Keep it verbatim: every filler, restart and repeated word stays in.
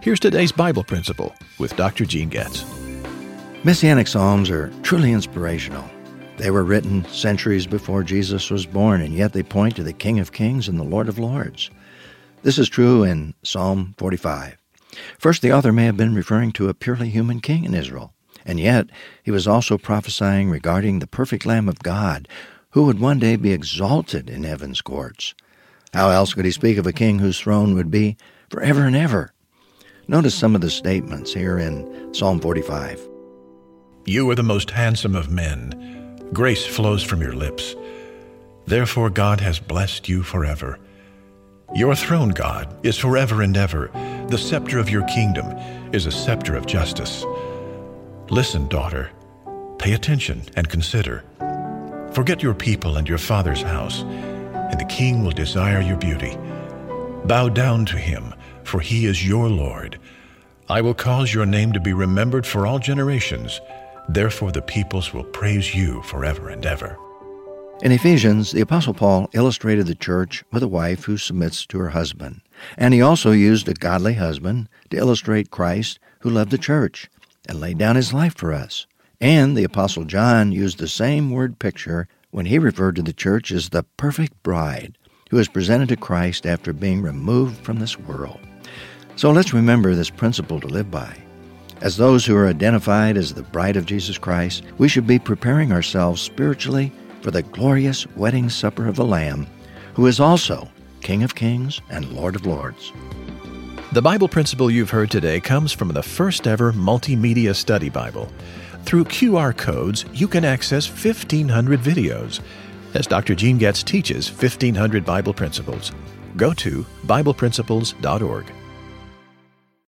Here's today's Bible Principle with Doctor Gene Getz. Messianic Psalms are truly inspirational. They were written centuries before Jesus was born, and yet they point to the King of Kings and the Lord of Lords. This is true in Psalm forty-five. First, the author may have been referring to a purely human king in Israel, and yet he was also prophesying regarding the perfect Lamb of God, who would one day be exalted in heaven's courts. How else could he speak of a king whose throne would be forever and ever? Notice some of the statements here in Psalm forty-five. You are the most handsome of men. Grace flows from your lips. Therefore God has blessed you forever. Your throne, God, is forever and ever. The scepter of your kingdom is a scepter of justice. Listen, daughter. Pay attention and consider. Forget your people and your father's house, and the king will desire your beauty. Bow down to him, for he is your Lord. I will cause your name to be remembered for all generations. Therefore the peoples will praise you forever and ever. In Ephesians, the Apostle Paul illustrated the church with a wife who submits to her husband. And he also used a godly husband to illustrate Christ, who loved the church and laid down his life for us. And the Apostle John used the same word picture when he referred to the church as the perfect bride, who is presented to Christ after being removed from this world. So let's remember this principle to live by. As those who are identified as the bride of Jesus Christ, we should be preparing ourselves spiritually for the glorious wedding supper of the Lamb, who is also King of Kings and Lord of Lords. The Bible principle you've heard today comes from the first ever multimedia study Bible. Through Q R codes, you can access fifteen hundred videos as Doctor Gene Getz teaches fifteen hundred Bible principles. Go to Bible Principles dot org.